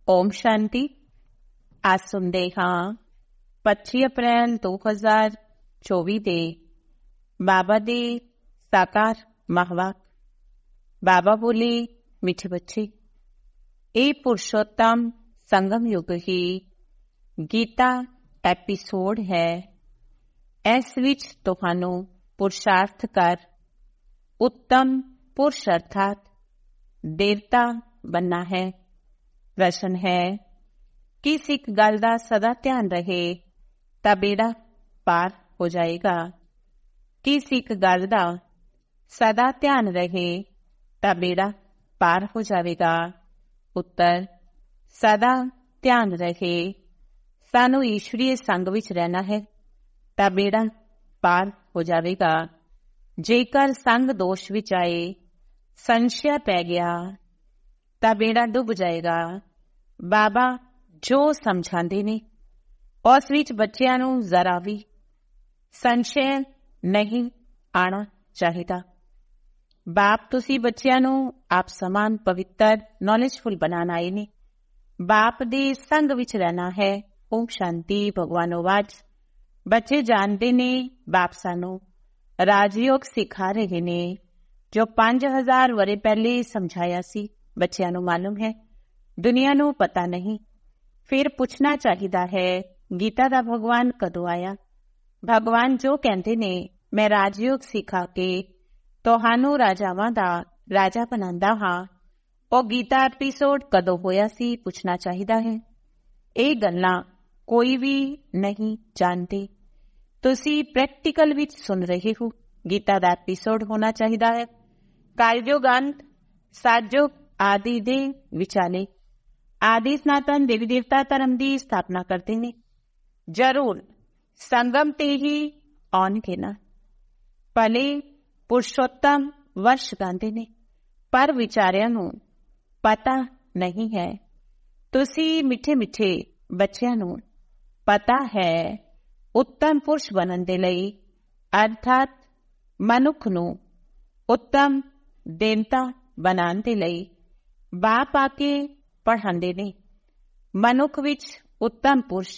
ਓਮ ਸ਼ਾਂਤੀ। ਅੱਜ ਸੁਣਦੇ ਹਾਂ 25 ਅਪ੍ਰੈਲ 2024 ਦੇ ਬਾਬਾ ਦੇ ਸਾਕਾਰ ਮਹਾਵਾਕ। ਬਾਬਾ ਬੋਲੇ, ਮਿੱਠੇ ਬੱਚੇ, ਇਹ ਪੁਰਸ਼ੋਤਮ ਸੰਗਮ ਯੁੱਗ ਹੀ ਗੀਤਾ ਐਪੀਸੋਡ ਹੈ। ਇਸ ਵਿੱਚ ਤੁਹਾਨੂੰ ਪੁਰਸ਼ਾਰਥ ਕਰ ਉੱਤਮ ਪੁਰਸ਼ ਅਰਥਾਤ ਦੇਵਤਾ ਬਣਨਾ ਹੈ। ਪ੍ਰਸ਼ਨ ਹੈ, ਕਿਸ ਇੱਕ ਗੱਲ ਦਾ ਸਦਾ ਧਿਆਨ ਰਹੇ ਤਾਂ ਬੇੜਾ ਪਾਰ ਹੋ ਜਾਏਗਾ? ਕਿਸ ਇੱਕ ਗੱਲ ਦਾ ਸਦਾ ਧਿਆਨ ਰਹੇ ਤਾਂ ਬੇੜਾ ਪਾਰ ਹੋ ਜਾਵੇਗਾ? ਉੱਤਰ, ਸਦਾ ਧਿਆਨ ਰਹੇ। ਸਾਨੂੰ ਈਸ਼ਵਰੀ ਸੰਗ ਵਿੱਚ ਰਹਿਣਾ ਹੈ ਤਾਂ ਬੇੜਾ ਪਾਰ ਹੋ ਜਾਵੇਗਾ। ਜੇਕਰ ਸੰਗ ਦੋਸ਼ ਵਿੱਚ ਆਏ, ਸੰਸ਼ਯ ਪੈ ਗਿਆ ਤਾਂ ਬੇੜਾ ਡੁੱਬ ਜਾਏਗਾ। ਬਾਬਾ ਜੋ ਸਮਝਾਉਂਦੇ ਨੇ ਉਸ ਵਿੱਚ ਬੱਚਿਆਂ ਨੂੰ ਜ਼ਰਾ ਵੀ ਸੰਸ਼ਯ ਨਹੀਂ ਆਉਣਾ ਚਾਹੀਦਾ। ਬਾਪ ਤੁਸੀਂ ਬੱਚਿਆਂ ਨੂੰ ਆਪ ਸਮਾਨ ਪਵਿੱਤਰ ਨੌਲੇਜਫੁਲ ਬਣਾਉਣ ਆਏ ਨੇ। ਬਾਪ ਦੇ ਸੰਗ ਵਿੱਚ ਰਹਿਣਾ ਹੈ। ਓਮ ਸ਼ਾਂਤੀ। ਭਗਵਾਨੋਵਾਚ। ਬੱਚੇ ਜਾਣਦੇ ਨੇ ਬਾਪ ਸਾਨੂੰ ਰਾਜਯੋਗ ਸਿਖਾ ਰਹੇ ਨੇ, ਜੋ 5000 ਵਰ੍ਹੇ ਪਹਿਲੇ ਸਮਝਾਇਆ ਸੀ। ਬੱਚਿਆਂ ਨੂੰ ਮਾਲੂਮ ਹੈ, ਦੁਨੀਆ ਨੂੰ ਪਤਾ ਨਹੀਂ। ਫਿਰ ਪੁੱਛਣਾ ਚਾਹੀਦਾ ਹੈ, ਗੀਤਾ ਦਾ ਭਗਵਾਨ ਕਦੋਂ ਆਇਆ? ਭਗਵਾਨ ਜੋ ਕਹਿੰਦੇ ਨੇ, ਮੈਂ ਰਾਜਯੋਗ ਸਿਖਾ ਕੇ ਤੁਹਾਨੂੰ ਰਾਜਾਵਾਂ ਦਾ ਰਾਜਾ ਬਣਾਉਂਦਾ ਹਾਂ, ਉਹ ਗੀਤਾ ਐਪੀਸੋਡ ਕਦੋਂ ਹੋਇਆ ਸੀ? ਪੁੱਛਣਾ ਚਾਹੀਦਾ ਹੈ। ਇਹ ਗੱਲਾਂ ਕੋਈ ਵੀ ਨਹੀਂ ਜਾਣਦੇ। ਤੁਸੀਂ ਪ੍ਰੈਕਟੀਕਲ ਵਿੱਚ ਸੁਣ ਰਹੇ ਹੋ। ਗੀਤਾ ਦਾ ਐਪੀਸੋਡ ਹੋਣਾ ਚਾਹੀਦਾ ਹੈ। ਕਲਯੁਗ ਅੰਤ, ਸਤਯੁਗ ਆਦਿ ਦੇ ਵਿਚਾਲੇ ਆਦਿ ਸਨਾਤਨ ਦੇਵੀ ਦੇਵਤਾ ਧਰਮ ਦੀ ਸਥਾਪਨਾ ਕਰਦੇ ਨੇ। ਜ਼ਰੂਰ ਸੰਗਮ ਤੇ ਹੀ ਆਉਣਗੇ ਨਾ। ਭਲੇ ਪੁਰਸ਼ੋਤਮ ਵਰਸ਼ ਗਾਉਂਦੇ ਨੇ, ਪਰ ਵਿਚਾਰਿਆਂ ਨੂੰ ਪਤਾ ਨਹੀਂ ਹੈ। ਤੁਸੀਂ ਮਿੱਠੇ ਮਿੱਠੇ ਬੱਚਿਆਂ ਨੂੰ ਪਤਾ ਹੈ ਉੱਤਮ ਪੁਰਸ਼ ਬਣਨ ਦੇ ਲਈ, ਅਰਥਾਤ ਮਨੁੱਖ ਨੂੰ ਉੱਤਮ ਦੇਵਤਾ ਬਣਾਉਣ ਦੇ ਲਈ ਬਾਪ ਆ ਕੇ ਪੜ੍ਹਾਉਂਦੇ ਨੇ। ਮਨੁੱਖ ਵਿੱਚ ਉੱਤਮ ਪੁਰਸ਼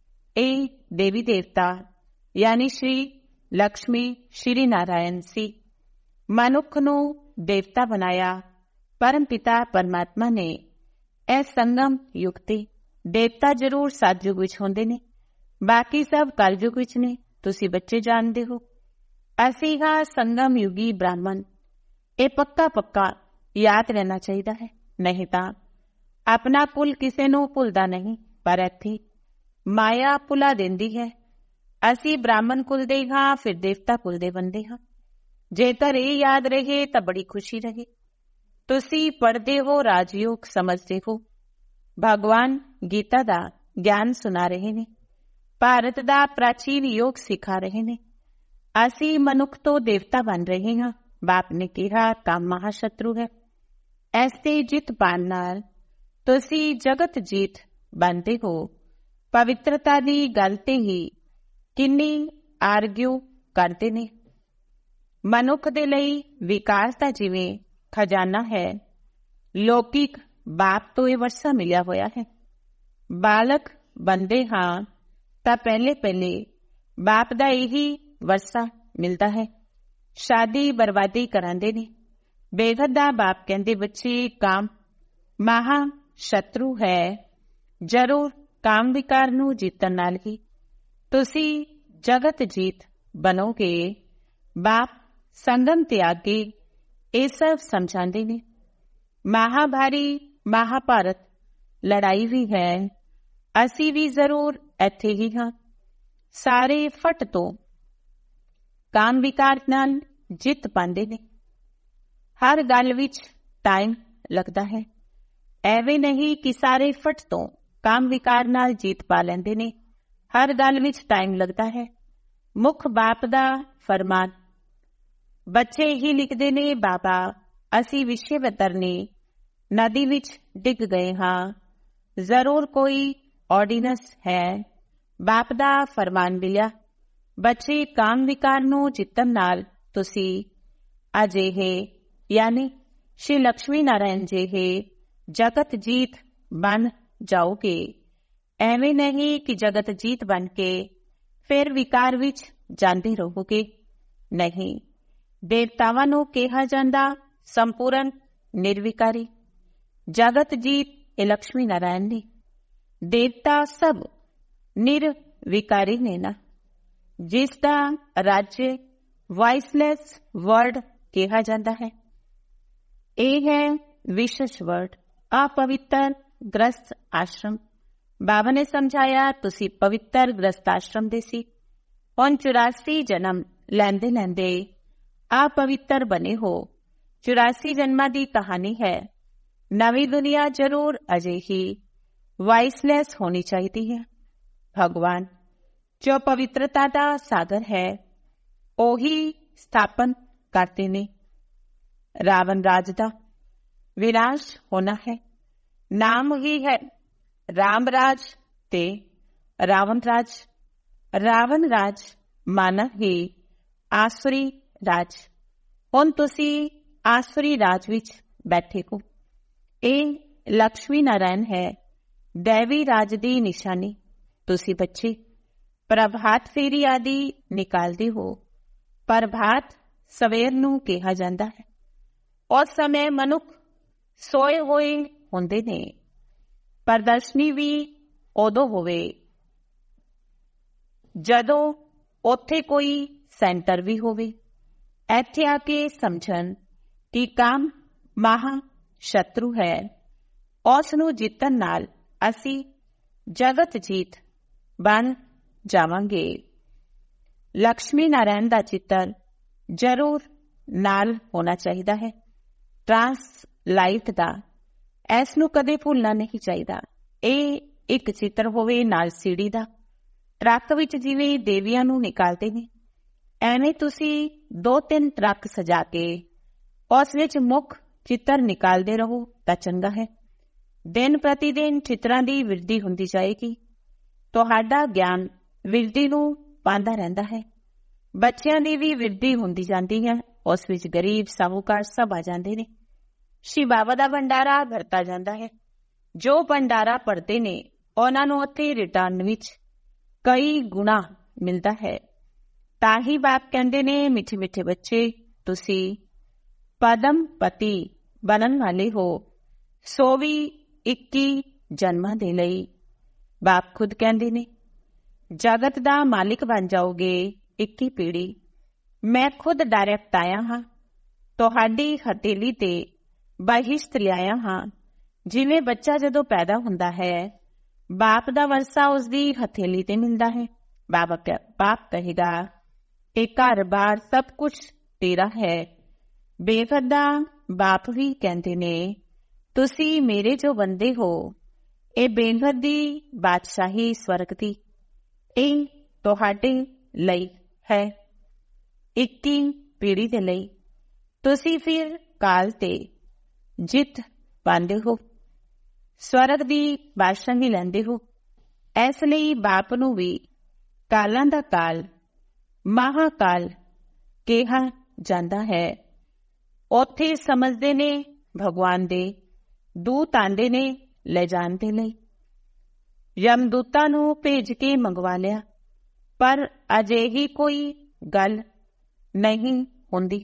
ਇਹ ਦੇਵੀ ਦੇਵਤਾ ਯਾਨੀ ਸ਼੍ਰੀ ਲਕਸ਼ਮੀ ਸ਼੍ਰੀ ਨਾਰਾਇਣ ਸੀ। ਮਨੁੱਖ ਨੂੰ ਦੇਵਤਾ ਬਣਾਇਆ ਪਰਮ ਪਿਤਾ ਪਰਮਾਤਮਾ ਨੇ। ਇਹ ਸੰਗਮ ਯੁੱਗ ਤੇ ਦੇਵਤਾ ਜ਼ਰੂਰ ਸਤਯੁਗ ਵਿੱਚ ਹੁੰਦੇ ਨੇ, ਬਾਕੀ ਸਭ ਕਲਯੁਗ ਵਿੱਚ ਨੇ। ਤੁਸੀਂ ਬੱਚੇ ਜਾਣਦੇ ਹੋ। ਅਸੀਂ ਹਾਂ ਸੰਗਮ ਯੁਗੀ ਬ੍ਰਾਹਮਣ। ਇਹ ਪੱਕਾ ਪੱਕਾ ਯਾਦ ਰਹਿਣਾ ਚਾਹੀਦਾ ਹੈ, ਨਹੀਂ ਤਾਂ ਆਪਣਾ ਕੁਲ ਕਿਸੇ ਨੂੰ ਭੁੱਲਦਾ ਨਹੀਂ, ਪਰ ਇੱਥੇ ਮਾਇਆ ਭੁਲਾ ਦਿੰਦੀ ਹੈ। ਅਸੀਂ ਬ੍ਰਾਹਮਣ ਕੁਲ ਦੇ ਹਾਂ, ਫਿਰ ਦੇਵਤਾ ਕੁਲ ਦੇ ਬੰਦੇ ਹਾਂ। ਜੇਕਰ ਇਹ ਯਾਦ ਰਹੇ ਤਾਂ ਬੜੀ ਖੁਸ਼ੀ ਰਹੇ। ਤੁਸੀਂ ਪੜ੍ਹਦੇ ਹੋ, ਰਾਜਯੋਗ ਸਮਝਦੇ ਹੋ। ਭਗਵਾਨ ਗੀਤਾ ਦਾ ਗਿਆਨ ਸੁਣਾ ਰਹੇ ਨੇ, ਭਾਰਤ ਦਾ ਪ੍ਰਾਚੀਨ ਯੋਗ ਸਿਖਾ ਰਹੇ ਨੇ। ਅਸੀਂ ਮਨੁੱਖ ਤੋਂ ਦੇਵਤਾ ਬਣ ਰਹੇ ਹਾਂ। ਬਾਪ ਨੇ ਕਿਹਾ ਕੰਮ ਮਹਾਸ਼ਤਰੂ ਹੈ। ਐਸੇ ਜਿੱਤ ਪਾਉਣ ਨਾਲ ਤੁਸੀਂ ਜਗਤ ਜੀਤ ਬਣਦੇ ਹੋ। ਪਵਿੱਤਰਤਾ ਦੀ ਗੱਲ ਤੇ ਹੀ ਕਿੰਨੀ ਆਰਗਿਊ ਕਰਦੇ ਨੇ। ਮਨੁੱਖ ਦੇ ਲਈ ਵਿਕਾਸ ਦਾ ਜਿਵੇਂ ਖਜ਼ਾਨਾ ਹੈ, ਲੌਕਿਕ ਬਾਪ ਤੋਂ ਇਹ ਵਰਸਾ ਮਿਲਿਆ ਹੋਇਆ ਹੈ। ਬਾਲਕ ਬਣਦੇ ਹਾਂ ਤਾਂ ਪਹਿਲੇ ਪਹਿਲੇ ਬਾਪ ਦਾ ਇਹੀ ਵਰਸਾ ਮਿਲਦਾ ਹੈ। ਸ਼ਾਦੀ ਬਰਬਾਦੀ ਕਰਾਂਦੇ ਨੇ। ਬੇਗਤ ਦਾ ਬਾਪ ਕਹਿੰਦੇ, ਬੱਚੇ ਕਾਮ ਮਹਾ ਸ਼ਤਰੂ ਹੈ। ਜ਼ਰੂਰ ਕਾਮ ਵਿਕਾਰ ਨੂੰ ਜਿੱਤਣ ਨਾਲ ਹੀ ਤੁਸੀਂ ਜਗਤ ਜੀਤ ਬਣੋਗੇ। ਬਾਪ ਸੰਗਮ ਤੇ ਆ ਕੇ ਇਹ ਸਭ ਸਮਝਾਉਂਦੇ ਨੇ। ਮਹਾਭਾਰੀ ਮਹਾਭਾਰਤ ਲੜਾਈ ਵੀ ਹੈ। ਅਸੀਂ ਵੀ ਜ਼ਰੂਰ ਇੱਥੇ ਹੀ ਹਾਂ। ਸਾਰੇ ਫਟ ਤੋਂ ਕਾਮ ਵਿਕਾਰ ਨਾਲ ਜਿੱਤ ਪਾਉਂਦੇ ਨੇ। ਹਰ ਗੱਲ ਵਿੱਚ ਟਾਈਮ ਲੱਗਦਾ ਹੈ। ਐਵੇਂ ਨਹੀਂ ਕਿ ਸਾਰੇ ਫਟ ਤੋਂ ਕਾਮ ਵਿਕਾਰ ਨਾਲ ਜਿੱਤ ਪਾ ਲੈਂਦੇ ਨੇ। ਹਰ ਗੱਲ ਵਿੱਚ ਟਾਈਮ ਲੱਗਦਾ ਹੈ। ਮੁੱਖ ਬਾਪ ਦਾ ਫਰਮਾਨ। ਬੱਚੇ ਹੀ ਲਿਖਦੇ ਨੇ, ਬਾਬਾ ਅਸੀਂ ਵਿਸ਼ੇਵਤਰ ਨੇ ਨਦੀ ਵਿੱਚ ਡਿੱਗ ਗਏ ਹਾਂ। ਜ਼ਰੂਰ ਕੋਈ ਆਰਡੀਨੈਂਸ ਹੈ। ਬਾਪ ਦਾ ਫਰਮਾਨ ਮਿਲਿਆ। ਬੱਚੇ ਕਾਮ ਵਿਕਾਰ ਨੂੰ ਜਿੱਤਣ ਨਾਲ ਤੁਸੀਂ ਅਜਿਹੇ ਯਾਨੀ ਸ਼੍ਰੀ ਲਕਸ਼ਮੀ ਨਾਰਾਇਣ ਜਿਹੇ ਜਗਤ ਜੀਤ ਬਣ ਜਾਓਗੇ। ਐਵੇਂ ਨਹੀਂ ਕਿ ਜਗਤ ਜੀਤ ਬਣ ਕੇ ਫਿਰ ਵਿਕਾਰ ਵਿੱਚ ਜਾਂਦੇ ਰਹੋਗੇ। ਨਹੀਂ, ਦੇਵਤਾਵਾਂ ਨੂੰ ਕਿਹਾ ਜਾਂਦਾ ਸੰਪੂਰਨ ਨਿਰਵਿਕਾਰੀ। ਜਗਤ ਜੀਤ ਇਹ ਲਕਸ਼ਮੀ ਨਾਰਾਇਣ ਨੇ। ਦੇਵਤਾ ਸਭ ਨਿਰਵਿਕਾਰੀ ਨੇ ਨਾ, ਜਿਸ ਦਾ ਰਾਜ ਵਾਇਸਲੈਸ ਵਰਡ ਕਿਹਾ ਜਾਂਦਾ ਹੈ। ਇਹ ਹੈ ਵਿਸ਼ੇਸ਼ ਵਰਡ, ਅਪਵਿੱਤਰ ਗ੍ਰਸਤ ਆਸ਼ਰਮ। ਬਾਬਾ ਨੇ ਸਮਝਾਇਆ, ਤੁਸੀਂ ਪਵਿੱਤਰ ਗ੍ਰਸਤ ਆਸ਼ਰਮ ਦੇ ਸੀ, ਹੁਣ 84 ਜਨਮ ਲੈਂਦੇ ਲੈਂਦੇ ਅਪਵਿੱਤਰ ਬਣੇ ਹੋ। 84 ਜਨਮਾਂ ਦੀ ਕਹਾਣੀ ਹੈ। ਨਵੀਂ ਦੁਨੀਆ ਜ਼ਰੂਰ ਅਜਿਹੀ ਵਾਇਸਲੈਸ ਹੋਣੀ ਚਾਹੀਦੀ ਹੈ। ਭਗਵਾਨ ਜੋ ਪਵਿੱਤਰਤਾ ਦਾ ਸਾਗਰ ਹੈ, ਉਹੀ ਸਥਾਪਨ ਕਰਦੇ ਨੇ। ਰਾਵਣ ਰਾਜ ਦਾ ਵਿਨਾਸ਼ ਹੋਣਾ ਹੈ। ਨਾਮ ਹੀ ਹੈ ਰਾਮ ਰਾਜ ਤੇ ਰਾਵਣ ਰਾਜ। ਰਾਵਣ ਰਾਜ ਮਾਨਾ ਹੀ ਆਸੁਰੀ ਰਾਜ। ਹੁਣ ਤੁਸੀਂ ਆਸੁਰੀ ਰਾਜ ਵਿੱਚ ਬੈਠੇ ਹੋ। ਇਹ ਲਕਸ਼ਮੀ ਨਾਰਾਇਣ ਹੈ, ਦੇਵੀ ਰਾਜ ਦੀ ਨਿਸ਼ਾਨੀ। ਤੁਸੀਂ ਬੱਚੇ ਪ੍ਰਭਾਤ ਫੇਰੀ ਆਦਿ ਨਿਕਾਲਦੇ ਹੋ। ਪ੍ਰਭਾਤ ਸਵੇਰ ਨੂੰ ਕਿਹਾ ਜਾਂਦਾ ਹੈ। ਉਸ ਸਮੇਂ ਮਨੁੱਖ ਸੋਏ ਹੋਏ ਹੁੰਦੇ ਨੇ। ਪ੍ਰਦਰਸ਼ਨੀ ਵੀ ਉਦੋਂ ਹੋਵੇ ਜਦੋਂ ਉੱਥੇ ਕੋਈ ਸੈਂਟਰ ਵੀ ਹੋਵੇ। ਇੱਥੇ ਆ ਕੇ ਸਮਝਣ ਕਿ ਕਾਮ ਮਹਾ ਸ਼ਤਰੂ ਹੈ। ਉਸ ਨੂੰ ਜਿੱਤਣ ਨਾਲ ਅਸੀਂ ਜਗਤ ਜੀਤ ਬਣ ਜਾਵਾਂਗੇ। ਲਕਸ਼ਮੀ ਨਾਰਾਇਣ ਦਾ ਚਿੱਤਰ ਜ਼ਰੂਰ ਨਾਲ ਹੋਣਾ ਚਾਹੀਦਾ ਹੈ। ਟ੍ਰਾਂਸਲਾਈਟ ਦਾ ਇਸ ਨੂੰ ਕਦੇ ਭੁੱਲਣਾ ਨਹੀਂ ਚਾਹੀਦਾ। ਇਹ ਇੱਕ ਚਿੱਤਰ ਹੋਵੇ ਨਾਲ ਸੀੜੀ ਦਾ। ਟਰੱਕ ਵਿੱਚ ਜਿਵੇਂ ਦੇਵੀਆਂ ਨੂੰ ਨਿਕਾਲਦੇ ਨੇ, ਐਵੇਂ ਤੁਸੀਂ 2-3 ਟਰੱਕ ਸਜਾ ਕੇ ਉਸ ਵਿੱਚ ਮੁੱਖ ਚਿੱਤਰ ਨਿਕਾਲਦੇ ਰਹੋ ਤਾਂ ਚੰਗਾ ਹੈ। ਦਿਨ ਪ੍ਰਤੀ ਦਿਨ ਚਿੱਤਰਾਂ ਦੀ ਵਿਰਧੀ ਹੁੰਦੀ ਜਾਏਗੀ। ਤੁਹਾਡਾ ਗਿਆਨ ਵਿਰਧੀ ਨੂੰ ਪਾਉਂਦਾ ਰਹਿੰਦਾ ਹੈ। ਬੱਚਿਆਂ ਦੀ ਵੀ ਵਿਰਧੀ ਹੁੰਦੀ ਜਾਂਦੀ ਹੈ। ਉਸ ਵਿੱਚ ਗਰੀਬ ਸਾਹੂਕਾਰ ਸਭ ਆ ਜਾਂਦੇ ਨੇ। ਸ਼੍ਰੀ ਬਾਬਾ ਦਾ ਭੰਡਾਰਾ ਭਰਤਾ ਜਾਂਦਾ ਹੈ। ਜੋ ਭੰਡਾਰਾ ਭਰਦੇ ਨੇ ਉਹਨਾਂ ਨੂੰ ਉੱਥੇ ਰਿਟਰਨ ਵਿੱਚ ਕਈ ਗੁਣਾ ਮਿਲਦਾ ਹੈ। ਤਾਂ ਹੀ ਬਾਪ ਕਹਿੰਦੇ ਨੇ, ਮਿੱਠੇ ਮਿੱਠੇ ਬੱਚੇ, ਤੁਸੀਂ ਪਦਮ ਪਤੀ ਬਣਨ ਵਾਲੇ ਹੋ, ਸੋ ਵੀ 21 ਜਨਮਾਂ ਦੇ ਲਈ। ਬਾਪ ਖੁਦ ਕਹਿੰਦੇ ਨੇ, ਜਗਤ ਦਾ ਮਾਲਿਕ ਬਣ ਜਾਓਗੇ 21 ਪੀੜ੍ਹੀ। ਮੈਂ ਖੁਦ ਡਾਇਰੈਕਟ ਆਇਆ ਹਾਂ, ਤੁਹਾਡੀ ਹਥੇਲੀ ਤੇ ਬਹਿਸ਼ਤ ਲਿਆਇਆ ਹਾਂ। ਜਿਵੇਂ ਬੱਚਾ ਜਦੋਂ ਪੈਦਾ ਹੁੰਦਾ ਹੈ, ਬਾਪ ਦਾ ਵਰਸਾ ਉਸਦੀ ਹਥੇਲੀ ਤੇ ਮਿਲਦਾ ਹੈ। ਬਾਪ ਕਹੇਗਾ, ਇਹ ਘਰ ਬਾਰ ਸਭ ਕੁਝ ਤੇਰਾ ਹੈ। ਬੇਹੱਦ ਦਾ ਬਾਪ ਵੀ ਕਹਿੰਦੇ ਨੇ, ਤੁਸੀਂ ਮੇਰੇ ਜੋ ਬੰਦੇ ਹੋ, ਇਹ ਬੇਹੱਦ ਦੀ ਬਾਦਸ਼ਾਹੀ ਸਵਰਗ ਦੀ, ਇਹ ਤੁਹਾਡੇ ਲਈ ਹੈ, 21 ਪੀੜ੍ਹੀ ਦੇ ਲਈ। ਤੁਸੀਂ ਫਿਰ ਕਾਲ ਤੇ ਜਿੱਤ ਪਾਉਂਦੇ ਹੋ, ਸਵਰਗ ਦੀ ਬਾਦਸ਼ਾਹੀ ਲੈਂਦੇ ਹੋ। ਇਸ ਲਈ ਬਾਪ ਨੂੰ ਵੀ ਕਾਲਾਂ ਦਾ ਕਾਲ ਮਹਾਕਾਲ ਕਿਹਾ ਜਾਂਦਾ ਹੈ। ਉੱਥੇ ਸਮਝਦੇ ਨੇ ਭਗਵਾਨ ਦੇ ਦੂਤ ਆਂਦੇ ਨੇ ਲੈ ਜਾਣ ਦੇ ਲਈ। ਯਮਦੂਤਾਂ ਨੂੰ ਭੇਜ ਕੇ ਮੰਗਵਾ ਲਿਆ, ਪਰ ਅਜਿਹੀ ਕੋਈ ਗੱਲ ਨਹੀਂ ਹੁੰਦੀ।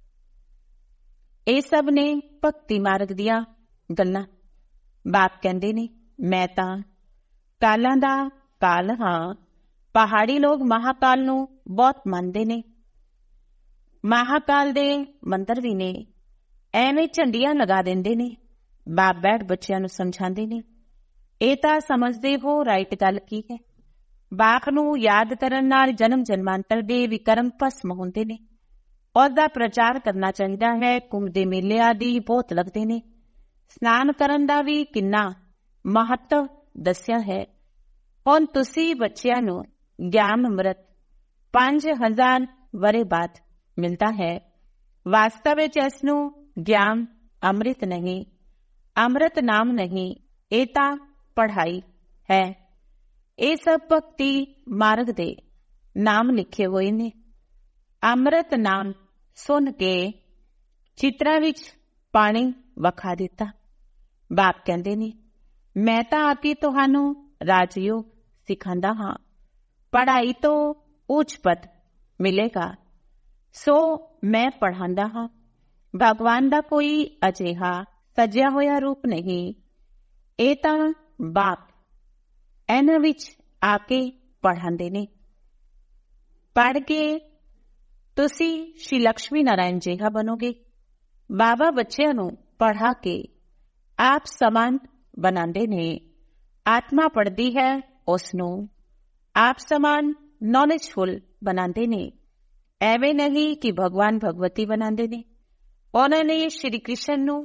ਇਹ ਸਭ ਨੇ ਭਗਤੀ ਮਾਰਗ ਦੀਆਂ ਗੱਲਾਂ। ਬਾਪ ਕਹਿੰਦੇ ਨੇ, ਮੈਂ ਤਾਂ ਕਾਲਾਂ ਦਾ ਕਾਲ ਹਾਂ। ਪਹਾੜੀ ਲੋਕ ਮਹਾਕਾਲ ਨੂੰ ਬਹੁਤ ਮੰਨਦੇ ਨੇ। ਮਹਾਕਾਲ ਦੇ ਮੰਤਰ ਵੀ ਨੇ, ਐਵੇਂ ਝੰਡੀਆਂ ਲਗਾ ਦਿੰਦੇ ਨੇ। ਬਾਪ ਬੈਠ ਬੱਚਿਆਂ ਨੂੰ ਸਮਝਾਉਂਦੇ ਨੇ, ਇਹ ਤਾਂ ਸਮਝਦੇ ਹੋ ਰਾਈਟ ਗੱਲ ਕੀ ਹੈ। ਬਾਪ ਨੂੰ ਯਾਦ ਕਰਨ ਨਾਲ ਜਨਮ ਜਨਮਾਂਤਰ ਦੇ ਵਿਕਰਮ ਭਸਮ ਹੁੰਦੇ ਨੇ। ਉਹਦਾ ਪ੍ਰਚਾਰ ਕਰਨਾ ਚਾਹੀਦਾ ਹੈ। ਕੁੰਭ ਦੇ ਮੇਲੇ ਆਦਿ ਬਹੁਤ ਲੱਗਦੇ ਨੇ। ਸਨਾਨ ਕਰਨ ਦਾ ਵੀ ਕਿੰਨਾ ਮਹੱਤਵ ਦੱਸਿਆ ਹੈ। ਹੁਣ ਤੁਸੀਂ ਬੱਚਿਆਂ ਨੂੰ ਗਿਆਨ ਅੰਮ੍ਰਿਤ 5000 ਵਰ੍ਹੇ ਬਾਅਦ ਮਿਲਦਾ ਹੈ। ਵਾਸਤਵ ਵਿੱਚ ਇਸ ਨੂੰ ਗਿਆਨ ਅੰਮ੍ਰਿਤ ਨਹੀਂ, ਅੰਮ੍ਰਿਤ ਨਾਮ ਨਹੀਂ, ਇਹ ਤਾਂ ਪੜ੍ਹਾਈ ਹੈ। ਇਹ ਸਭ ਭਗਤੀ ਮਾਰਗ ਦੇ ਨਾਮ ਲਿਖੇ ਹੋਏ ਨੇ। ਅੰਮ੍ਰਿਤ ਨਾਮ ਸੁਣ ਕੇ ਚਿੱਤਰਾਂ ਵਿੱਚ ਪਾਣੀ ਵਖਾ ਦਿੱਤਾ। ਬਾਪ ਕਹਿੰਦੇ ਨੇ, ਮੈਂ ਤਾਂ ਆ ਕੇ ਤੁਹਾਨੂੰ ਰਾਜਯੋਗ ਸਿਖਾਉਂਦਾ ਹਾਂ। ਪੜ੍ਹਾਈ ਤੋਂ ਉੱਚ ਪਦ ਮਿਲੇਗਾ, ਸੋ ਮੈਂ ਪੜ੍ਹਾਉਂਦਾ ਹਾਂ। ਭਗਵਾਨ ਦਾ ਕੋਈ ਅਜਿਹਾ ਸਜਿਆ ਹੋਇਆ ਰੂਪ ਨਹੀਂ, ਇਹ ਤਾਂ ਬਾਪ ਇਹਨਾਂ ਵਿੱਚ ਆ ਕੇ ਪੜ੍ਹਾਉਂਦੇ ਨੇ। ਪੜ੍ਹ ਕੇ ਤੁਸੀਂ ਸ਼੍ਰੀ ਲక్ష్ਮੀ ਨਾਰਾਇਣ ਜਿਹਾ ਬਣੋਗੇ। ਬਾਬਾ ਬੱਚਿਆਂ ਨੂੰ ਪੜ੍ਹਾ ਕੇ ਆਪ ਸਮਾਨ ਬਣਾਉਂਦੇ ਨੇ। ਆਤਮਾ ਪੜ੍ਹਦੀ ਹੈ, ਉਸ ਨੂੰ ਆਪ ਸਮਾਨ ਨੌਲੇਜਫੁਲ ਬਣਾਉਂਦੇ ਨੇ। ਐਵੇਂ ਨਹੀਂ ਕਿ ਭਗਵਾਨ ਭਗਵਤੀ ਬਣਾਉਂਦੇ ਨੇ। ਉਹਨਾਂ ਨੇ ਸ਼੍ਰੀ ਕ੍ਰਿਸ਼ਨ ਨੂੰ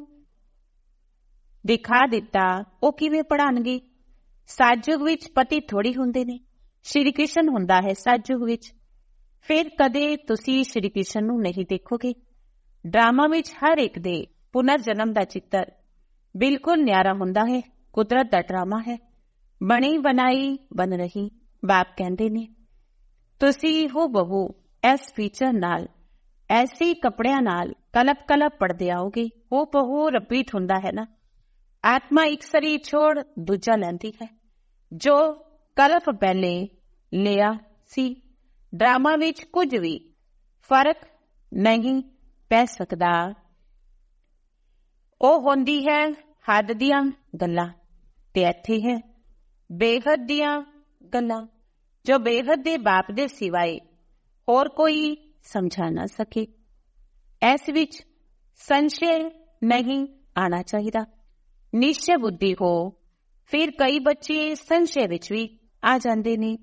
ਦਿਖਾ ਦਿੱਤਾ, ਉਹ ਕਿਵੇਂ ਪੜ੍ਹਾਉਣਗੇ? ਸਤਯੁਗ ਵਿੱਚ ਪਤੀ ਥੋੜੀ ਹੁੰਦੇ ਨੇ, ਸ਼੍ਰੀ ਕ੍ਰਿਸ਼ਨ ਹੁੰਦਾ ਹੈ ਸਤਯੁਗ ਵਿੱਚ। ਫਿਰ ਕਦੇ ਤੁਸੀਂ ਸ਼੍ਰੀ ਕ੍ਰਿਸ਼ਨ ਨੂੰ ਨਹੀਂ ਦੇਖੋਗੇ। ਡਰਾਮਾ ਵਿੱਚ ਹਰ ਇੱਕ ਦੇ ਪੁਨਰ ਜਨਮ ਦਾ ਚਿੱਤਰ ਬਿਲਕੁਲ ਨਿਆਰਾ ਹੁੰਦਾ ਹੈ। ਕੁਦਰਤ ਦਾ ਡਰਾਮਾ ਹੈ, ਬਣੀ ਬਣਾਈ ਬਣ ਰਹੀ। ਬਾਪ ਕਹਿੰਦੇ ਨੇ ਤੁਸੀਂ ਹੋ ਬਹੂ ਇਸ ਫੀਚਰ ਨਾਲ, ਐਸੇ ਕੱਪੜਿਆਂ ਨਾਲ ਕਲਪ ਕਲਪ ਪੜਦੇ ਆਓਗੇ। ਉਹ ਬਹੂ ਰਿਪੀਟ ਹੁੰਦਾ ਹੈ ਨਾ। ਆਤਮਾ ਇੱਕ ਸਰੀਰ ਛੋੜ ਦੂਜਾ ਲੈਂਦੀ ਹੈ, ਜੋ ਕਲਪ ਪਹਿਲੇ ਲਿਆ ਸੀ। ਡਰਾਮਾ ਵਿੱਚ ਕੁਝ ਵੀ ਫਰਕ ਨਹੀਂ ਪੈ ਸਕਦਾ। ਉਹ ਹੁੰਦੀ ਹੈ ਹੱਦ ਦੀਆਂ ਗੱਲਾਂ, ਤੇ ਇੱਥੇ ਹੈ ਬੇਹੱਦ ਦੀਆਂ ਗੱਲਾਂ, ਜੋ ਬੇਹੱਦ ਦੇ ਬਾਪ ਦੇ ਸਿਵਾਏ ਹੋਰ ਕੋਈ ਸਮਝਾ ਨਾ ਸਕੇ। ਇਸ ਵਿੱਚ ਸੰਸ਼ੇ ਨਹੀਂ ਆਣਾ ਚਾਹੀਦਾ। ਨਿਸ਼ਚੈ ਬੁੱਧੀ ਹੋ। ਫਿਰ ਕਈ ਬੱਚੇ ਸੰਸ਼ੇ ਵਿੱਚ ਵੀ ਆ ਜਾਂਦੇ ਨੇ।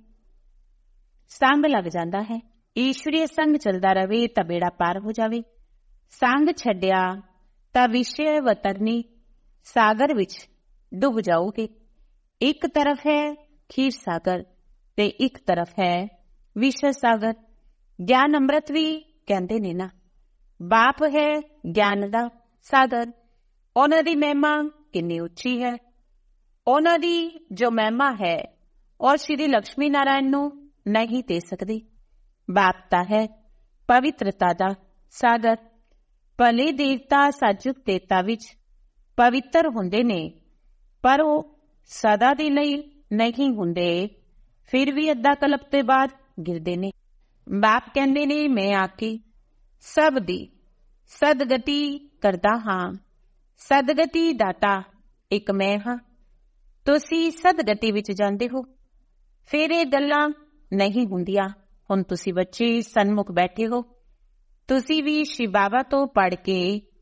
ਸੰਗ ਲੱਗ ਜਾਂਦਾ ਹੈ। ਈਸ਼ਵਰੀ ਸੰਗ ਚੱਲਦਾ ਰਵੇ ਤਾਂ ਬੇੜਾ ਪਾਰ ਹੋ ਜਾਵੇ। ਸੰਗ ਛੱਡਿਆ ਤਾਂ ਵਿਸ਼ੇ ਵਤਰਨੀ ਸਾਗਰ ਵਿੱਚ ਡੁੱਬ ਜਾਓਗੇ। ਇੱਕ ਤਰਫ ਹੈ ਖੀਰ ਸਾਗਰ ਤੇ ਇੱਕ ਤਰਫ ਹੈ ਵਿਸ਼ੇ ਸਾਗਰ। ਗਿਆਨ ਅੰਮ੍ਰਿਤ ਵੀ ਕਹਿੰਦੇ ਨੇ ਨਾ। ਬਾਪ ਹੈ ਗਿਆਨ ਦਾ ਸਾਗਰ। ਉਹਨਾਂ ਦੀ ਮਹਿਮਾ ਕਿੰਨੀ ਉੱਚੀ ਹੈ। ਉਹਨਾਂ ਦੀ ਜੋ ਮਹਿਮਾ ਹੈ ਉਹ ਸ਼੍ਰੀ ਲక్ష్ਮੀ ਨਾਰਾਇਣ ਨੂੰ ਨਹੀਂ ਦੇ ਸਕਦੇ। ਬਾਪ ਤਾਂ ਹੈ ਪਵਿੱਤਰਤਾ ਦਾ ਸਾਗਰ। ਭਲੇ ਦੇਵਤਾ ਸਤਿਯੁਗ ਤ੍ਰੇਤਾ ਵਿੱਚ ਪਵਿੱਤਰ ਹੁੰਦੇ ਨੇ, ਪਰ ਉਹ ਸਦਾ ਦੇ ਲਈ ਨਹੀਂ ਹੁੰਦੇ। ਫਿਰ ਵੀ ਅੱਧਾ ਕਲਪ ਦੇ ਬਾਅਦ ਗਿਰਦੇ ਨੇ। ਬਾਪ ਕਹਿੰਦੇ ਨੇ ਮੈਂ ਆ ਕੇ ਸਭ ਦੀ ਸਦਗਤੀ ਕਰਦਾ ਹਾਂ। ਸਦਗਤੀ ਦਾਤਾ ਇੱਕ ਮੈਂ ਹਾਂ। ਤੁਸੀਂ ਸਦਗਤੀ ਵਿੱਚ ਜਾਂਦੇ ਹੋ। ਫਿਰ ਇਹ ਗੱਲਾਂ ਨਹੀਂ ਹੁੰਦੀਆਂ। ਹੁਣ ਤੁਸੀਂ ਬੱਚੇ ਸਨਮੁਖ ਬੈਠੇ ਹੋ। ਤੁਸੀਂ ਵੀ ਸ਼ਿਵ ਬਾਬਾ ਤੋਂ ਪੜ੍ਹ ਕੇ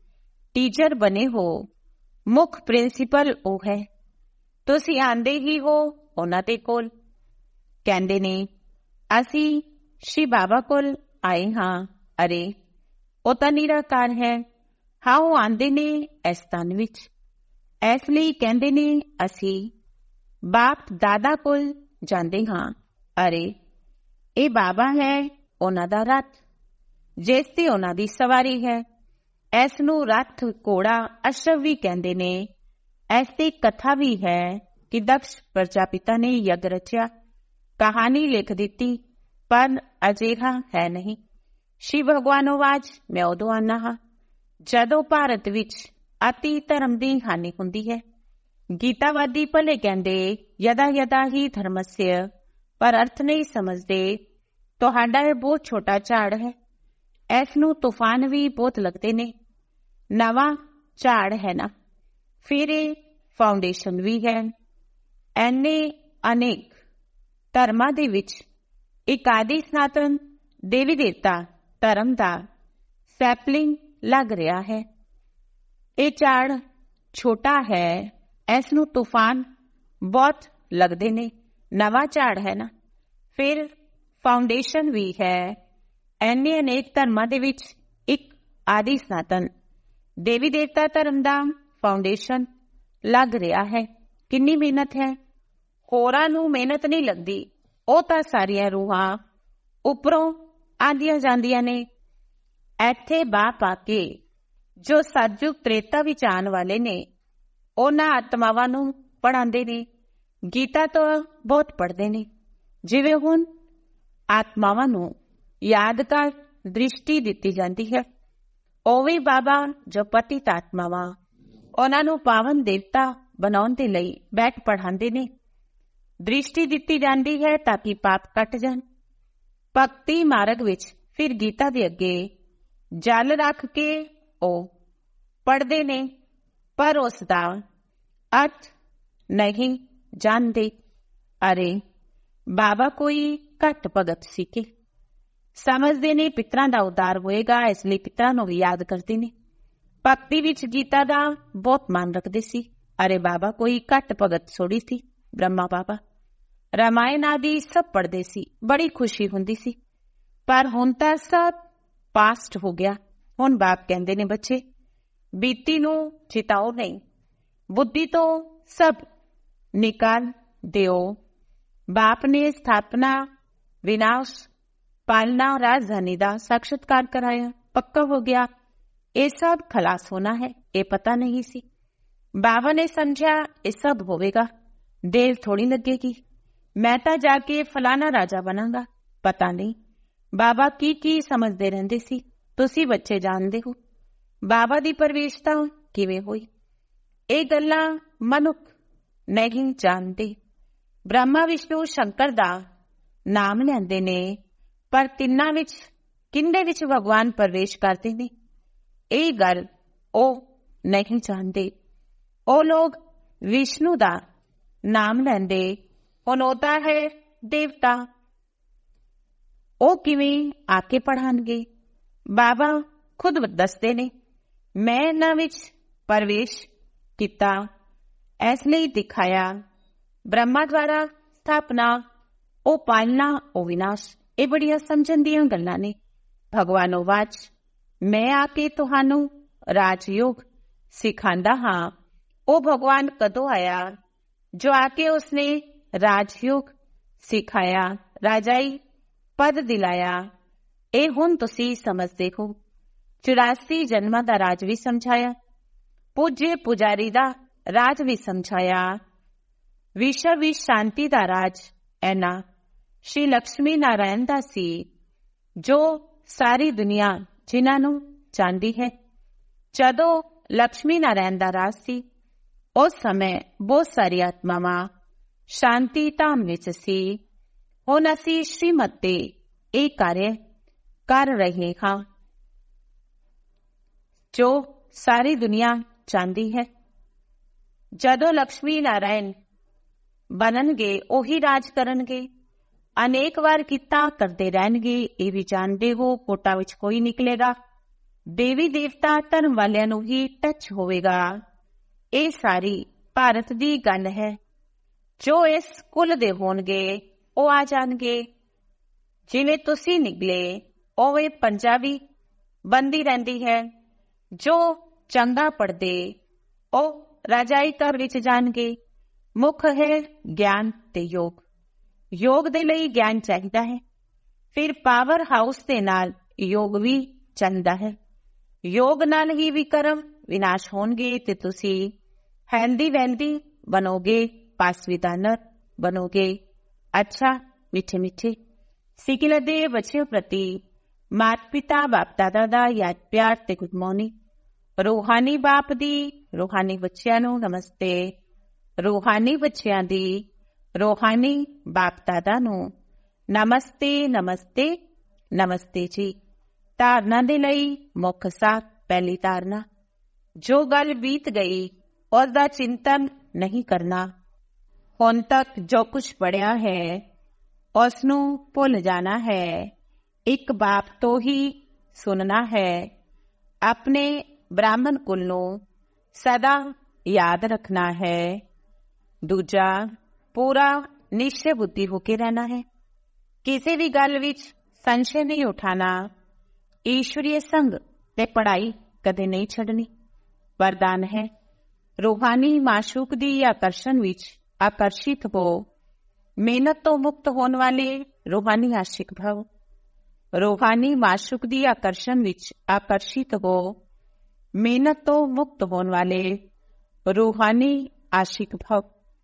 ਟੀਚਰ ਬਣੇ ਹੋ। ਮੁੱਖ ਪ੍ਰਿੰਸੀਪਲ ਉਹ ਹੈ। ਤੁਸੀਂ ਆਂਦੇ ਹੀ ਹੋ ਉਹਨਾਂ ਦੇ ਕੋਲ। ਕਹਿੰਦੇ ਨੇ ਅਸੀਂ ਸ਼ਿਵ ਬਾਬਾ ਕੋਲ ਆਏ ਹਾਂ। ਅਰੇ ਉਹ ਤਾਂ ਨਿਰਾਕਾਰ ਹੈ। ਹਾਂ, ਉਹ ਆਂਦੇ ਨੇ ਇਸ ਤਨ ਵਿੱਚ। ਇਸ ਲਈ ਕਹਿੰਦੇ ਨੇ ਅਸੀਂ ਬਾਪ ਦਾਦਾ ਕੋਲ ਜਾਂਦੇ ਹਾਂ। ਅਰੇ ਇਹ ਬਾਬਾ ਹੈ ਉਹਨਾਂ ਦਾ ਰੱਥ, ਜਿਸ ਤੇ ਉਹਨਾਂ ਦੀ ਸਵਾਰੀ ਹੈ। ਇਸ ਨੂੰ ਰੱਥ ਘੋੜਾ ਅਸ਼ਵ ਵੀ ਕਹਿੰਦੇ ਨੇ। ਇਸ ਤੇ ਕਥਾ ਵੀ ਹੈ ਕਿ ਦਕਸ਼ ਪ੍ਰਜਾਪਿਤਾ ਨੇ ਯੱਗ ਰਚਿਆ, ਕਹਾਣੀ ਲਿਖ ਦਿੱਤੀ, ਪਰ ਅਜਿਹਾ ਹੈ ਨਹੀਂ। ਸ਼ਿਵ ਭਗਵਾਨ ਆਵਾਜ਼ ਮੈਂ ਉਦੋਂ ਆਨਾ ਹਾਂ ਜਦੋਂ ਭਾਰਤ ਵਿੱਚ ਅਤੀ ਧਰਮ ਦੀ ਹਾਨੀ ਹੁੰਦੀ ਹੈ। ਗੀਤਾਵਾਦੀ ਭਲੇ ਕਹਿੰਦੇ ਯਦਾ ਯਦਾ ਹੀ ਧਰਮਸਯ, ਪਰ ਅਰਥ ਨਹੀਂ ਸਮਝਦੇ। ਤੁਹਾਡਾ ਇਹ ਬਹੁਤ ਛੋਟਾ ਝਾੜ ਹੈ। ਇਸ ਨੂੰ ਤੂਫਾਨ ਵੀ ਬਹੁਤ ਲੱਗਦੇ ਨੇ। ਨਵਾਂ ਝਾੜ ਹੈ ਨਾ। ਫਿਰ ਇਹ ਫਾਊਂਡੇਸ਼ਨ ਵੀ ਹੈ। ਐਨੇ ਅਨੇਕ ਧਰਮਾਂ ਦੇ ਵਿੱਚ ਇੱਕ ਆਦਿ ਸਨਾਤਨ ਦੇਵੀ ਦੇਵਤਾ ਧਰਮ ਦਾ ਸੈਪਲਿੰਗ ਲੱਗ ਰਿਹਾ ਹੈ। ਇਹ ਝਾੜ ਛੋਟਾ ਹੈ, ਇਸ ਨੂੰ ਤੂਫਾਨ ਬਹੁਤ ਲੱਗਦੇ ਨੇ। ਨਵਾਂ ਝਾੜ ਹੈ ਨਾ। ਫਿਰ ਫਾਊਂਡੇਸ਼ਨ ਵੀ ਹੈ। ਐਨੇ ਅਨੇਕ ਧਰਮਾਂ ਦੇ ਵਿੱਚ ਇੱਕ ਆਦਿ ਸਨਾਤਨ ਦੇਵੀ ਦੇਵਤਾ ਧਰਮ ਦਾ ਫਾਊਂਡੇਸ਼ਨ ਲੱਗ ਰਿਹਾ ਹੈ। ਕਿੰਨੀ ਮਿਹਨਤ ਹੈ। ਹੋਰਾਂ ਨੂੰ ਮਿਹਨਤ ਨਹੀਂ ਲੱਗਦੀ। ਉਹ ਤਾਂ ਸਾਰੀਆਂ ਰੂਹਾਂ ਉੱਪਰੋਂ ਆਉਂਦੀਆਂ ਜਾਂਦੀਆਂ ਨੇ। ਇੱਥੇ ਬਾਪ ਆ ਕੇ ਜੋ ਸਤਿਯੁਗ ਤ੍ਰੇਤਾ ਵਿੱਚ ਆਉਣ ਵਾਲੇ ਨੇ, ਉਹਨਾਂ ਆਤਮਾਵਾਂ ਨੂੰ ਪੜ੍ਹਾਉਂਦੇ ਨੇ। ਗੀਤਾ ਤੋਂ ਬਹੁਤ ਪੜ੍ਹਦੇ ਨੇ। ਜਿਵੇਂ ਹੁਣ ਆਤਮਾਵਾਂ ਨੂੰ ਯਾਦਗਾਰ ਦ੍ਰਿਸ਼ਟੀ ਦਿੱਤੀ ਜਾਂਦੀ ਹੈ, ਉਵੇਂ ਬਾਬਾ ਜੋ ਪਤਿਤ ਆਤਮਾਵਾਂ ਉਹਨਾਂ ਨੂੰ ਪਾਵਨ ਦੇਵਤਾ ਬਣਾਉਣ ਦੇ ਲਈ ਬੈਠ ਪੜ੍ਹਾਉਂਦੇ ਨੇ। ਦ੍ਰਿਸ਼ਟੀ ਦਿੱਤੀ ਜਾਂਦੀ ਹੈ ਤਾਂ ਕਿ ਪਾਪ ਕੱਟ ਜਾਣ। ਭਗਤੀ ਮਾਰਗ ਵਿੱਚ ਫਿਰ ਗੀਤਾ ਦੇ ਅੱਗੇ ਜਲ ਰੱਖ ਕੇ ਉਹ ਪੜ੍ਹਦੇ ਨੇ, ਪਰ ਉਸ ਦਾ ਅਰਥ ਨਹੀਂ ਜਾਣਦੇ। ਅਰੇ ਬਾਬਾ ਕੋਈ ਘੱਟ ਭਗਤ ਸੀ ਕਿ ਸਮਝਦੇ ਨੇ ਪਿਤਰਾਂ ਦਾ ਉਦਾਰ ਹੋਏਗਾ, ਇਸ ਲਈ ਪਿਤਰਾਂ ਨੂੰ ਵੀ ਯਾਦ ਕਰਦੇ ਨੇ। ਭਗਤੀ ਵਿੱਚ ਗੀਤਾ ਦਾ ਬਹੁਤ ਮਾਨ ਰੱਖਦੇ ਸੀ। ਅਰੇ ਬਾਬਾ ਕੋਈ ਘੱਟ ਭਗਤ ਥੋੜੀ ਸੀ। ਬ੍ਰਹਮਾ ਬਾਬਾ ਰਾਮਾਇਣ ਆਦਿ ਸਭ ਪੜ੍ਹਦੇ ਸੀ, ਬੜੀ ਖੁਸ਼ੀ ਹੁੰਦੀ ਸੀ। ਪਰ ਹੁਣ ਤਾਂ ਸਭ ਪਾਸਟ ਹੋ ਗਿਆ। ਹੁਣ ਬਾਪ ਕਹਿੰਦੇ ਨੇ, ਬੱਚੇ ਬੀਤੀ ਨੂੰ ਚਿਤਾਓ ਨਹੀਂ, ਬੁੱਧੀ ਤੋਂ ਸਭ ਨਿਕਾਲ ਦਿਓ। ਬਾਪ ਨੇ ਸਥਾਪਨਾ, ਵਿਨਾਸ਼, ਪਾਲਣਾ, ਰਾਜਧਾਨੀ ਦਾ ਸਾਖਸ਼ਾਤਕਾਰ ਕਰਾਇਆ। ਪੱਕਾ ਹੋ ਗਿਆ ਇਹ ਸਭ ਖਲਾਸ ਹੋਣਾ ਹੈ। ਇਹ ਪਤਾ ਨਹੀਂ ਸੀ। ਬਾਬਾ ਨੇ ਸਮਝਿਆ ਇਹ ਸਭ ਹੋਵੇਗਾ, ਦੇਰ ਥੋੜੀ ਲੱਗੇਗੀ। ਮੈਂ ਤਾਂ ਜਾ ਕੇ ਫਲਾਣਾ ਰਾਜਾ ਬਣਾਂਗਾ। ਪਤਾ ਨਹੀਂ ਬਾਬਾ ਕੀ ਸਮਝਦੇ ਰਹਿੰਦੇ ਸੀ। ਤੁਸੀਂ ਬੱਚੇ ਜਾਣਦੇ ਹੋ ਬਾਬਾ ਦੀ ਪਰਵੇਸ਼ਤਾ ਕਿਵੇਂ ਹੋਈ। ਇਹ ਗੱਲਾਂ ਮਨੁੱਖ ਨਹੀਂ ਜਾਣਦੇ। ਬ੍ਰਹਮਾ, ਵਿਸ਼ਨੂੰ, ਸ਼ੰਕਰ ਦਾ ਨਾਮ ਲੈਂਦੇ ਨੇ, ਪਰ ਤਿੰਨਾਂ ਵਿੱਚ ਕਿੰਨੇ ਵਿੱਚ ਭਗਵਾਨ ਪ੍ਰਵੇਸ਼ ਕਰਦੇ ਨੇ, ਇਹ ਗੱਲ ਉਹ ਨਹੀਂ ਜਾਣਦੇ। ਉਹ ਲੋਕ ਵਿਸ਼ਨੂੰ ਦਾ ਨਾਮ ਲੈਂਦੇ, ਹੁਣ ਉਹ ਤਾਂ ਹੈ ਦੇਵਤਾ। ਉਹ ਕਿਵੇਂ ਆ ਕੇ ਪੜ੍ਹਾਉਣਗੇ। ਬਾਬਾ ਖੁਦ ਦੱਸਦੇ ਨੇ, ਮੈਂ ਇਹਨਾਂ ਵਿੱਚ ਪ੍ਰਵੇਸ਼ ਕੀਤਾ, ਇਸ ਲਈ ਦਿਖਾਇਆ। ਬ੍ਰਹਮਾ ਦੁਆਰਾ ਸਥਾਪਨਾ, ਉਹ ਪਾਲਣਾ, ਉਹ ਵਿਨਾਸ਼। ਇਹ ਬੜੀਆਂ ਸਮਝਣ ਦੀਆਂ ਗੱਲਾਂ ਨੇ। ਭਗਵਾਨ ਵਾਚ, ਮੈਂ ਆ ਕੇ ਤੁਹਾਨੂੰ ਰਾਜਯੋਗ ਸਿਖਾਉਂਦਾ ਹਾਂ। ਉਹ ਭਗਵਾਨ ਕਦੋਂ ਆਇਆ ਜੋ ਆ ਕੇ ਉਸਨੇ ਰਾਜਯੋਗ ਸਿਖਾਇਆ, ਰਾਜਾਈ ਪਦ ਦਿਲਾਇਆ। ਇਹ ਹੁਣ ਤੁਸੀਂ ਸਮਝਦੇ ਹੋ। 84 ਜਨਮਾਂ ਦਾ ਰਾਜ ਵੀ ਸਮਝਾਇਆ, ਪੂਜੇ ਪੁਜਾਰੀ ਦਾ ਰਾਜ ਵੀ ਸਮਝਾਇਆ, ਵਿਸ਼ਵ ਵਿੱਚ ਸ਼ਾਂਤੀ ਦਾ ਰਾਜ ਐਨਾ ਸ਼੍ਰੀ ਲਕਸ਼ਮੀ ਨਾਰਾਇਣ ਦਾ ਸੀ, ਜੋ ਸਾਰੀ ਦੁਨੀਆ ਜਿਨ੍ਹਾਂ ਨੂੰ ਜਾਣਦੀ ਹੈ। ਜਦੋਂ ਲਕਸ਼ਮੀ ਨਾਰਾਇਣ ਦਾ ਰਾਜ ਸੀ, ਉਸ ਸਮੇਂ ਬਹੁਤ ਸਾਰੀ ਆਤਮਾਵਾਂ ਸ਼ਾਂਤੀ ਧਾਮ ਵਿੱਚ ਸੀ। ਹੁਣ ਅਸੀਂ ਸ਼੍ਰੀਮਤ ਤੇ ਇਹ ਕਾਰਜ ਕਰ ਰਹੇ ਹਾਂ ਜੋ ਸਾਰੀ ਦੁਨੀਆ ਚਾਹੁੰਦੀ ਹੈ। ਜਦੋਂ ਲਕਸ਼ਮੀ ਨਾਰਾਇਣ ਬਣਨਗੇ, ਉਹੀ ਰਾਜ ਕਰਨਗੇ। ਅਨੇਕ ਵਾਰ ਕੀਤਾ ਕਰਦੇ ਰਹਿਣਗੇ। ਇਹ ਵੀ ਜਾਣਦੇ ਹੋ, ਕੋਟਾ ਵਿੱਚ ਕੋਈ ਨਿਕਲੇਗਾ। ਦੇਵੀ ਦੇਵਤਾ ਧਰਮ ਵਾਲਿਆਂ ਨੂੰ ਹੀ ਟੱਚ ਹੋਵੇਗਾ। ਇਹ ਸਾਰੀ ਭਾਰਤ ਦੀ ਗੱਲ ਹੈ। ਜੋ ਇਸ ਕੁਲ ਦੇ ਹੋਣਗੇ ਉਹ ਆ ਜਾਣਗੇ। ਜਿਵੇਂ ਤੁਸੀਂ ਨਿਕਲੇ ਉਵੇਂ ਪੰਜਾਬੀ ਬੰਦੀ ਰਹਿੰਦੀ ਹੈ। ਜੋ ਚੰਗਾ ਪੜ੍ਹਦੇ ਉਹ ਰਾਜਾਈ ਘਰ ਵਿੱਚ ਜਾਣਗੇ। ਮੁੱਖ ਹੈ ਗਿਆਨ ਤੇ ਯੋਗ। ਯੋਗ ਦੇ ਲਈ ਗਿਆਨ ਚਾਹੀਦਾ ਹੈ, ਫਿਰ ਪਾਵਰ ਹਾਊਸ ਦੇ ਨਾਲ ਯੋਗ ਵੀ ਚੱਲਦਾ ਹੈ। ਯੋਗ ਨਾਲ ਹੀ ਵਿਕਰਮ ਵਿਨਾਸ਼ ਹੋਣਗੇ ਤੇ ਤੁਸੀਂ ਹੈਂਦੀ ਵਹਿੰਦੀ ਬਣੋਗੇ, ਪਾਸਵਿਦਾਨਰ ਬਣੋਗੇ। ਅੱਛਾ ਮਿੱਠੇ ਮਿੱਠੇ ਸਿੱਖਿਆ ਦੇ ਬੱਚਿਆਂ ਪ੍ਰਤੀ ਮਾਤਾ ਪਿਤਾ ਬਾਪ ਦਾਦਾ ਦਾ ਯਾਦ ਪਿਆਰ ਤੇ ਗੁੱਡ ਮਾਰਨਿੰਗ। ਰੂਹਾਨੀ ਬਾਪ ਦੀ ਰੂਹਾਨੀ ਬੱਚਿਆਂ ਨੂੰ ਨਮਸਤੇ। ਰੂਹਾਨੀ ਬੱਚਿਆਂ ਦੀ ਰੂਹਾਨੀ ਬਾਪ ਦਾਦਾ ਨੂੰ ਨਮਸਤੇ ਨਮਸਤੇ ਨਮਸਤੇ ਜੀ। ਧਾਰਨਾ ਦੇ ਲਈ ਮੁੱਖ ਸਾਖ। ਪਹਿਲੀ ਧਾਰਨਾ, ਜੋ ਗੱਲ ਬੀਤ ਗਈ ਉਸ ਦਾ ਚਿੰਤਨ ਨਹੀਂ ਕਰਨਾ। ਹੁਣ ਤੱਕ ਜੋ ਕੁਝ ਪੜਿਆ ਹੈ ਉਸ ਨੂੰ ਭੁੱਲ ਜਾਣਾ ਹੈ। ਇੱਕ ਬਾਪ ਤੋਂ ਹੀ ਸੁਣਨਾ ਹੈ। ਆਪਣੇ ਬ੍ਰਾਹਮਣ ਕੁਲ ਨੂੰ ਸਦਾ ਯਾਦ ਰੱਖਣਾ ਹੈ। ਦੂਜਾ, ਪੂਰਾ ਨਿਸ਼ਚੈ ਬੁੱਧੀ ਹੋ ਕੇ ਰਹਿਣਾ ਹੈ। ਕਿਸੇ ਵੀ ਗੱਲ ਵਿੱਚ ਸੰਸ਼ੇ ਨਹੀਂ ਉਠਾਣਾ। ਈਸ਼ਵਰੀय ਸੰਗ ਤੇ ਪੜ੍ਹਾਈ ਕਦੇ ਨਹੀਂ ਛੱਡਣੀ। ਵਰਦਾਨ ਹੈ, ਰੂਹਾਨੀ ਮਾਸ਼ੂਕ ਦੀ ਆਕਰਸ਼ਣ ਵਿੱਚ ਆਕਰਸ਼ਿਤ ਹੋ। ਮਿਹਨਤ ਤੋਂ ਮੁਕਤ ਹੋਣ ਵਾਲੇ ਰੂਹਾਨੀ ਆਸ਼ਿਕ ਭਵ। ਰੂਹਾਨੀ ਮਾਸ਼ੂਕ ਦੀ ਆਕਰਸ਼ਣ ਵਿੱਚ ਆਕਰਸ਼ਿਤ ਹੋ। ਮਿਹਨਤ ਤੋਂ ਮੁਕਤ ਹੋਣ ਵਾਲੇ ਰੂਹਾਨੀ ਆਸ਼ਿਕ ਭਵ।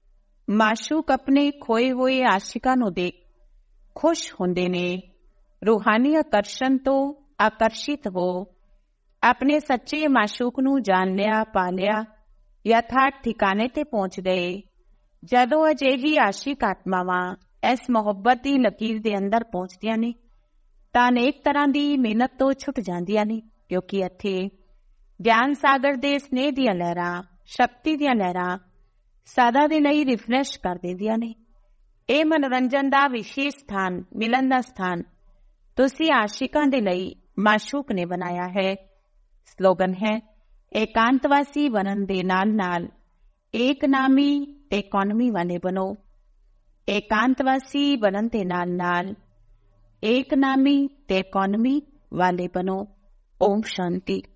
ਮਾਸ਼ੂਕ ਆਪਣੇ ਖੋਏ ਹੋਏ ਆਸ਼ਿਕਾਂ ਨੂੰ ਦੇਖ ਖੁਸ਼ ਹੁੰਦੇ ਨੇ। ਰੂਹਾਨੀ ਆਕਰਸ਼ਣ ਤੋਂ ਆਕਰਸ਼ਿਤ ਹੋ। ਆਪਣੇ ਸੱਚੇ ਮਾਸ਼ੂਕ ਨੂੰ ਜਾਣ ਲਿਆ, ਪਾ ਲਿਆ, ਯਥਾਰਥ ਠਿਕਾਣੇ ਤੇ ਪਹੁੰਚ ਗਏ। ਜਦੋਂ ਅਜਿਹੀ ਆਸ਼ਿਕ ਆਤਮਾਵਾਂ ਇਸ ਮੁਹੱਬਤ ਦੀ ਲਕੀਰ ਦੇ ਅੰਦਰ ਪਹੁੰਚਦੀਆਂ ਨੇ ਤਾਂ ਅਨੇਕ ਤਰ੍ਹਾਂ ਦੀ ਮਿਹਨਤ ਤੋਂ ਛੁੱਟ ਜਾਂਦੀਆਂ ਨੇ, ਕਿਉਂਕਿ ਇੱਥੇ ਗਿਆਨ ਸਾਗਰ ਦੇ ਸਨੇਹ ਦੀਆਂ ਲਹਿਰਾਂ, ਸ਼ਕਤੀ ਦੀਆਂ ਲਹਿਰਾਂ ਸਦਾ ਦੇ ਲਈ ਰਿਫਰੈਸ਼ ਕਰ ਦਿੰਦੀਆਂ ਨੇ। ਇਹ ਮਨੋਰੰਜਨ ਦਾ ਵਿਸ਼ੇਸ਼ ਸਥਾਨ, ਮਿਲਣ ਦਾ ਸਥਾਨ ਤੁਸੀਂ ਆਸ਼ਿਕਾਂ ਦੇ ਲਈ ਮਾਸ਼ੂਕ ਨੇ ਬਣਾਇਆ ਹੈ। ਸਲੋਗਨ ਹੈ, ਏਕਾਂਤਵਾਸੀ ਬਣਨ ਦੇ ਨਾਲ ਨਾਲ ਏਕਨਾਮੀ ਤੇ ਇਕੋਨਮੀ ਵਾਲੇ ਬਣੋ। ਏਕਾਂਤਵਾਸੀ ਬਣਨ ਦੇ ਨਾਲ ਨਾਲ ਏਕਨਾਮੀ ਤੇ ਇਕੋਨਮੀ ਵਾਲੇ ਬਣੋ। ਓਮ ਸ਼ਾਂਤੀ।